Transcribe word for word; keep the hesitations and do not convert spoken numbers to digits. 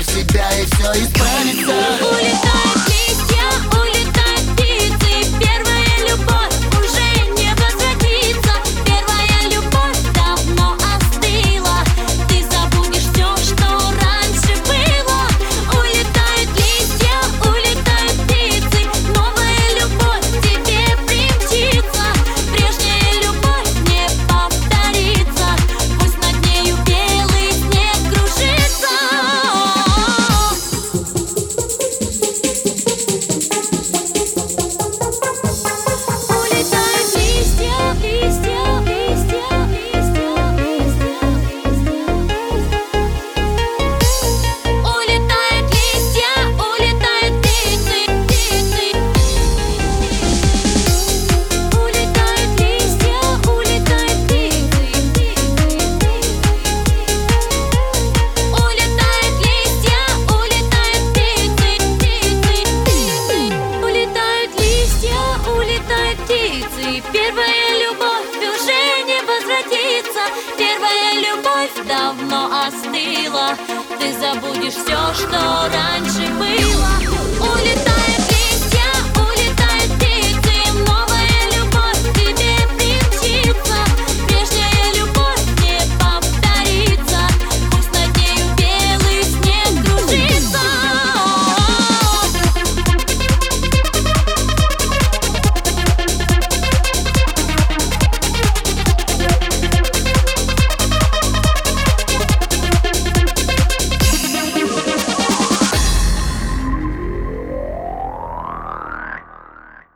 себя и все исправится. Улетают листья, улетают птицы. Первая любовь уже не возвратится. Первая любовь давно остыла. Ты забудешь все, что раньше было. Улетают листья, улетают птицы. Новая любовь тебе примчится. Прежняя любовь не повторится. Пусть над нею белый снег кружится. Улетают листья, листья, листья, листья, листья, листья. Улетают листья, улетают птицы, птицы. Улетают листья, улетают птицы, птицы. Улетают листья, улетают птицы, птицы. Улетают листья, улетают птицы. Первая любовь уже не возвратится. Первая любовь давно остыла. Ты забудешь все, что раньше было.